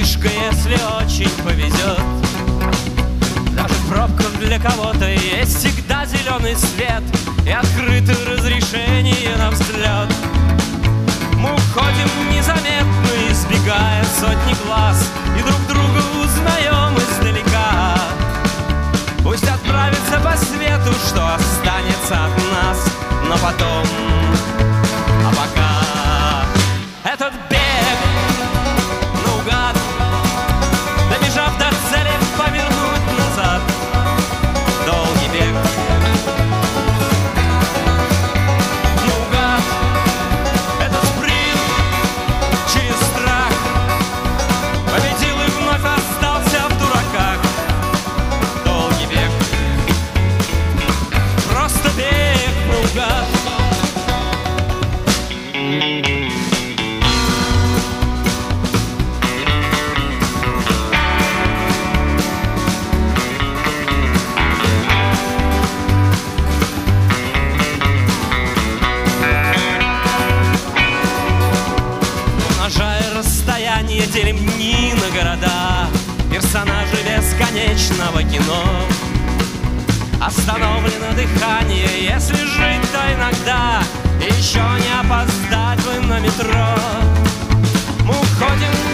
фишка, если очень повезет. Даже в пробках для кого-то есть всегда зеленый свет и открытое разрешение на взгляд. Мы уходим незаметно, избегая сотни глаз, и друг друга узнаем издалека. Пусть отправится по свету, что останется от нас, но потом, а пока этот бег наугад, добежав до цели, повернуть назад. Долгий бег наугад, это спринт через страх. Победил и вновь остался в дураках. Долгий бег, просто бег наугад. Умножая расстояние, делим дни на города, персонажи бесконечного кино. Остановлено дыхание, если жить, то иногда еще не опоздать бы на метро. Мы уходим